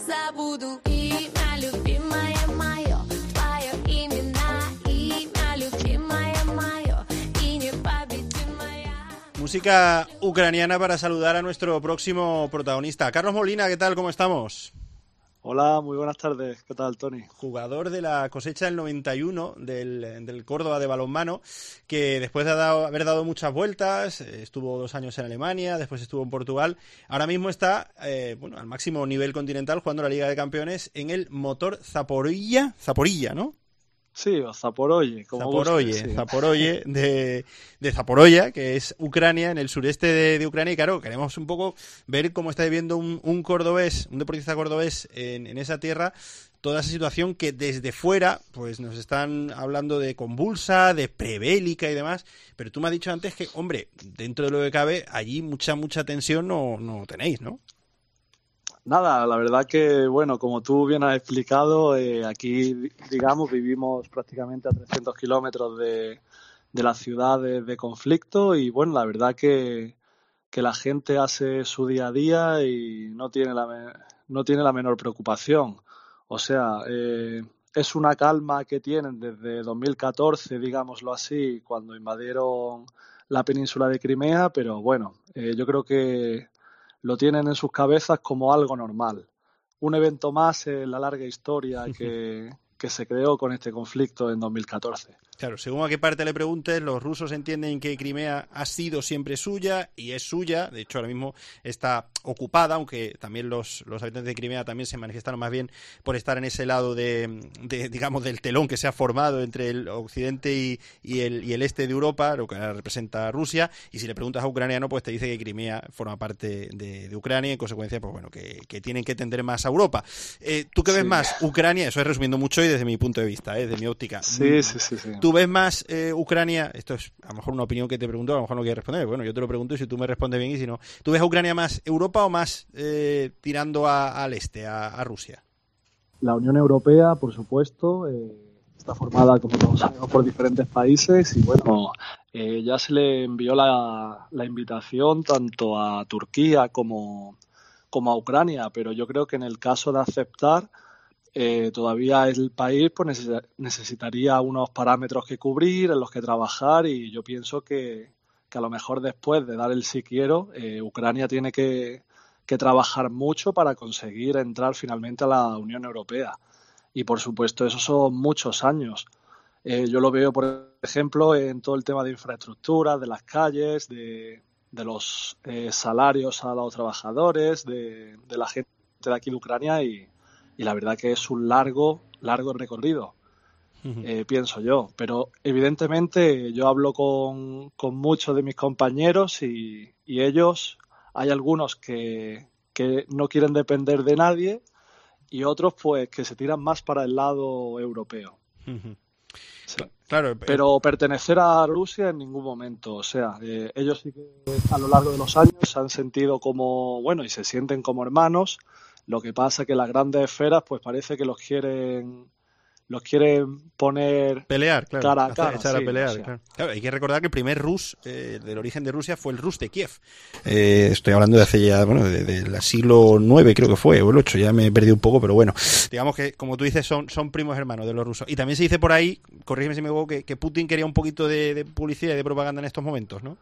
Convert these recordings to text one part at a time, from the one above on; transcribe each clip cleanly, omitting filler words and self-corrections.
забуду имя любимое мое, твое имя любимое мое и непобедимая. Música ucraniana para saludar a nuestro próximo protagonista. Carlos Molina, ¿qué tal? ¿Cómo estamos? Hola, muy buenas tardes. ¿Qué tal, Tony? Jugador de la cosecha del 91 del Córdoba de balonmano, que después de haber dado muchas vueltas, estuvo 2 años en Alemania, después estuvo en Portugal, ahora mismo está al máximo nivel continental jugando la Liga de Campeones en el Motor Zaporilla, ¿no? Sí, o Zaporozhye, como Zaporozhye, sí. Zaporozhye de Zaporozhye, que es Ucrania, en el sureste de Ucrania. Y claro, queremos un poco ver cómo está viviendo un cordobés, un deportista cordobés en esa tierra, toda esa situación que desde fuera pues nos están hablando de convulsa, de prebélica y demás. Pero tú me has dicho antes que, hombre, dentro de lo que cabe, allí mucha tensión no tenéis, ¿no? Nada, la verdad que, bueno, como tú bien has explicado, aquí, digamos, vivimos prácticamente a 300 kilómetros de las ciudades de conflicto y, bueno, la verdad que la gente hace su día a día y no tiene la menor preocupación. O sea, es una calma que tienen desde 2014, digámoslo así, cuando invadieron la península de Crimea, pero, bueno, yo creo que lo tienen en sus cabezas como algo normal. Un evento más en la larga historia que se creó con este conflicto en 2014. Claro, según a qué parte le preguntes, los rusos entienden que Crimea ha sido siempre suya y es suya. De hecho, ahora mismo está ocupada, aunque también los habitantes de Crimea también se manifestaron más bien por estar en ese lado digamos, del telón que se ha formado entre el occidente y el este de Europa, lo que ahora representa Rusia. Y si le preguntas a ucraniano, pues te dice que Crimea forma parte de Ucrania y en consecuencia, pues bueno, que tienen que tender más a Europa. ¿Tú qué ves más? Ucrania, eso es resumiendo mucho y desde mi punto de vista, desde mi óptica. Sí. ¿Tú ves más Ucrania? Esto es a lo mejor una opinión que te pregunto, a lo mejor no quieres responder. Bueno, yo te lo pregunto y si tú me respondes bien y si no. ¿Tú ves a Ucrania más Europa o más tirando al este, a Rusia? La Unión Europea, por supuesto, está formada, como todos sabemos, por diferentes países y, bueno, ya se le envió la invitación tanto a Turquía como a Ucrania, pero yo creo que en el caso de aceptar, todavía el país pues necesitaría unos parámetros que cubrir, en los que trabajar y yo pienso que a lo mejor después de dar el sí quiero, Ucrania tiene que trabajar mucho para conseguir entrar finalmente a la Unión Europea. Y por supuesto, esos son muchos años. Yo lo veo, por ejemplo, en todo el tema de infraestructura, de las calles, de los salarios a los trabajadores, de la gente de aquí de Ucrania y la verdad que es un largo recorrido. Pienso yo, pero evidentemente yo hablo con muchos de mis compañeros y ellos, hay algunos que no quieren depender de nadie y otros pues que se tiran más para el lado europeo. Sí. Claro, pero pertenecer a Rusia en ningún momento, o sea, ellos sí que a lo largo de los años se han sentido como, bueno, y se sienten como hermanos. Lo que pasa que las grandes esferas pues parece que los quieren poner pelear, claro, cara a cara. Echar a pelear, o sea. claro. Hay que recordar que el primer Rus del origen de Rusia fue el Rus de Kiev. Estoy hablando de hace ya, bueno, del siglo IX creo que fue, o el 8, ya me he perdido un poco, pero bueno, digamos que, como tú dices, son primos hermanos de los rusos. Y también se dice por ahí, corrígeme si me equivoco, que Putin quería un poquito de publicidad y de propaganda en estos momentos, ¿no?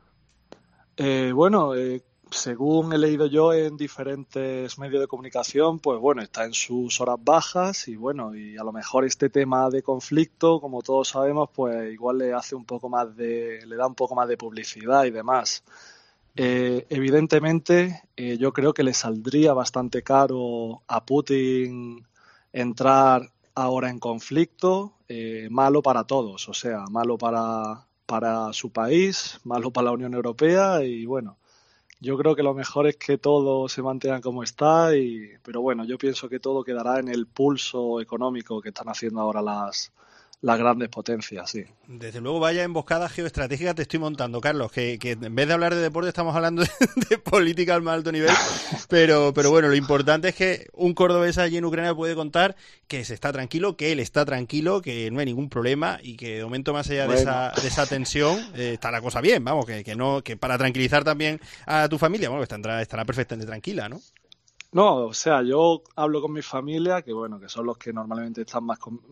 Según he leído yo en diferentes medios de comunicación, pues bueno, está en sus horas bajas y bueno, y a lo mejor este tema de conflicto, como todos sabemos, pues igual le da un poco más de publicidad y demás. Evidentemente, yo creo que le saldría bastante caro a Putin entrar ahora en conflicto, malo para todos, o sea, malo para su país, malo para la Unión Europea y bueno, yo creo que lo mejor es que todo se mantenga como está, pero bueno, yo pienso que todo quedará en el pulso económico que están haciendo ahora las grandes potencias, sí. Desde luego, vaya emboscada geoestratégica te estoy montando, Carlos, que en vez de hablar de deporte estamos hablando de política al más alto nivel, pero bueno, lo importante es que un cordobés allí en Ucrania puede contar que se está tranquilo, que él está tranquilo, que no hay ningún problema y que de momento más allá de esa tensión está la cosa bien, vamos, que para tranquilizar también a tu familia, bueno, que estará perfectamente tranquila, ¿no? No, o sea, yo hablo con mi familia, que bueno, que son los que normalmente están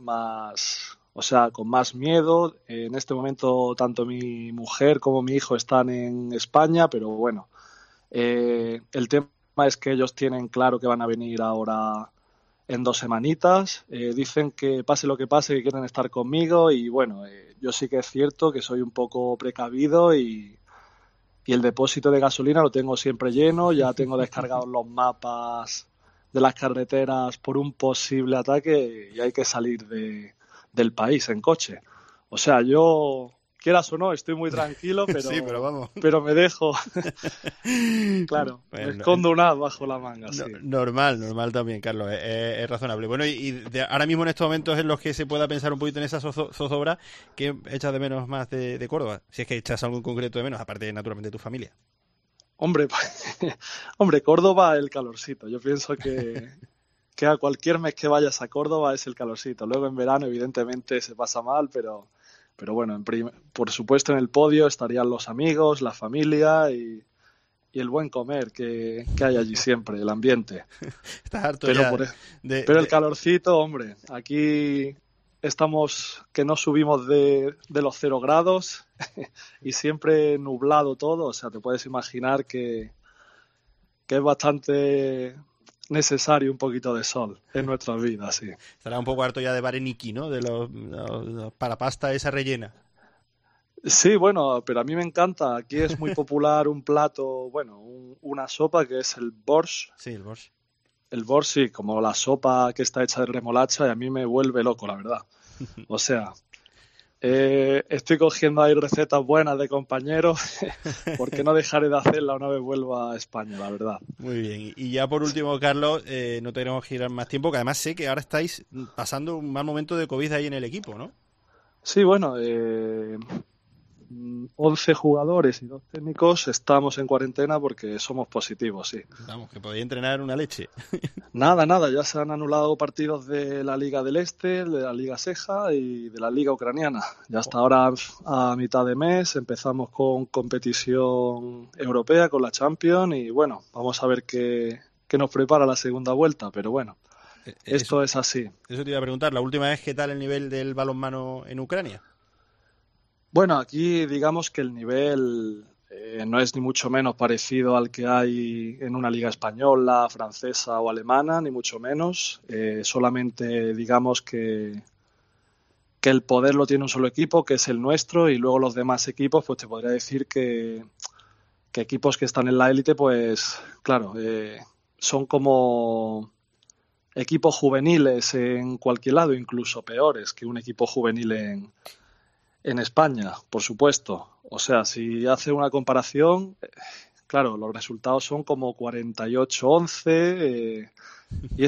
o sea, con más miedo. En este momento, tanto mi mujer como mi hijo están en España, pero bueno, el tema es que ellos tienen claro que van a venir ahora en 2 semanitas. Dicen que pase lo que pase, que quieren estar conmigo y bueno, yo sí que es cierto que soy un poco precavido y el depósito de gasolina lo tengo siempre lleno, ya tengo descargados los mapas de las carreteras por un posible ataque y hay que salir del país en coche. O sea, yo, quieras o no, estoy muy tranquilo, Sí, pero vamos. pero me dejo, claro, me Bueno, escondo un as bajo la manga, sí. normal también, Carlos, es razonable. Bueno, ahora mismo en estos momentos en los que se pueda pensar un poquito en esa zozobra, ¿qué echas de menos más de Córdoba? Si es que echas algo en concreto de menos, aparte naturalmente de tu familia. Hombre, hombre, Córdoba, el calorcito. Yo pienso que a cualquier mes que vayas a Córdoba es el calorcito. Luego en verano, evidentemente, se pasa mal, pero bueno, por supuesto en el podio estarían los amigos, la familia y el buen comer que hay allí siempre, el ambiente. Estás harto Pero, ya pero el calorcito, hombre, aquí estamos que no subimos de los 0 grados y siempre nublado todo, o sea, te puedes imaginar que es bastante necesario un poquito de sol en nuestras vidas, sí. Estará un poco harto ya de vareniki, ¿no? De los para pasta esa rellena. Sí, bueno, pero a mí me encanta. Aquí es muy popular un plato, bueno, una sopa que es el borscht. Sí, el borscht. El borscht, sí, como la sopa que está hecha de remolacha y a mí me vuelve loco, la verdad. O sea, estoy cogiendo ahí recetas buenas de compañeros porque no dejaré de hacerla una vez vuelva a España, la verdad. Muy bien. Y ya por último, Carlos, no tenemos que girar más tiempo, que además sé que ahora estáis pasando un mal momento de COVID ahí en el equipo, ¿no? Sí, bueno, 11 jugadores y 2 técnicos estamos en cuarentena porque somos positivos, sí. Vamos, que podéis entrenar una leche. Nada, ya se han anulado partidos de la Liga del Este, de la Liga Seja y de la Liga Ucraniana. Ya hasta ahora, a mitad de mes, empezamos con competición europea, con la Champions y bueno, vamos a ver qué nos prepara la segunda vuelta, pero bueno, esto es así. Eso te iba a preguntar, la última vez, ¿qué tal el nivel del balonmano en Ucrania? Bueno, aquí digamos que el nivel no es ni mucho menos parecido al que hay en una liga española, francesa o alemana, ni mucho menos. Solamente digamos que el poder lo tiene un solo equipo, que es el nuestro, y luego los demás equipos, pues te podría decir que equipos que están en la élite, pues claro, son como equipos juveniles en cualquier lado, incluso peores que un equipo juvenil en España, por supuesto. O sea, si hace una comparación, claro, los resultados son como 48-11 y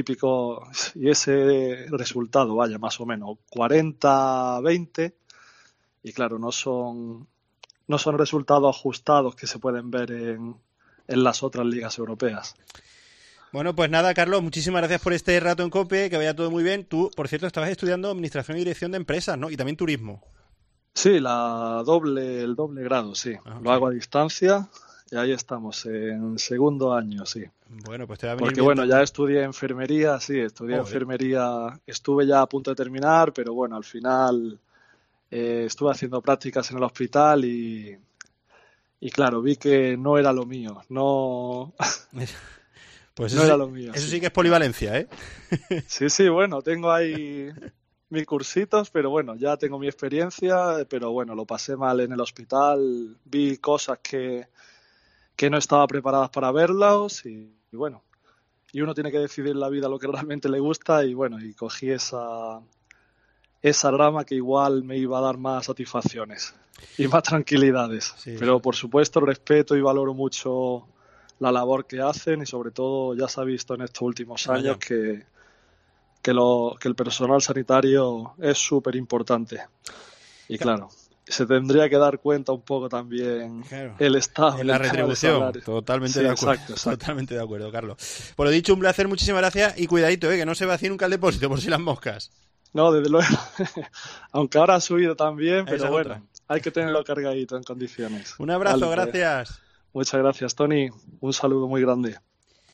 ese resultado, vaya, más o menos 40-20 y claro, no son resultados ajustados que se pueden ver en las otras ligas europeas. Bueno, pues nada, Carlos, muchísimas gracias por este rato en COPE, que vaya todo muy bien. Tú, por cierto, estabas estudiando Administración y Dirección de Empresas, ¿no? Y también Turismo. Sí, el doble grado, sí. Ajá, lo hago a distancia y ahí estamos, en segundo año, sí. Bueno, pues te va a venir Porque bien bueno, también. ya estudié enfermería, sí, enfermería, estuve ya a punto de terminar, pero bueno, al final estuve haciendo prácticas en el hospital y claro, vi que no era lo mío, no, Pues no era lo mío. Eso sí que es polivalencia, ¿eh? Sí, bueno, tengo ahí mis cursitos, pero bueno, ya tengo mi experiencia, pero bueno, lo pasé mal en el hospital, vi cosas que no estaba preparadas para verlas y bueno, y uno tiene que decidir en la vida lo que realmente le gusta y bueno, y cogí esa rama que igual me iba a dar más satisfacciones y más tranquilidades. Sí, pero sí. por supuesto respeto y valoro mucho la labor que hacen y sobre todo ya se ha visto en estos últimos años que el personal sanitario es súper importante. Y claro, se tendría que dar cuenta un poco también el Estado. En la retribución, totalmente de acuerdo. Exacto. Totalmente de acuerdo, Carlos. Por lo dicho, un placer, muchísimas gracias y cuidadito, que no se vacíe nunca el depósito por si las moscas. No, desde luego. Aunque ahora ha subido también, pero Esa bueno, otra. hay que tenerlo cargadito en condiciones. Un abrazo, Vale, pues. gracias. Muchas gracias, Tony. Un saludo muy grande.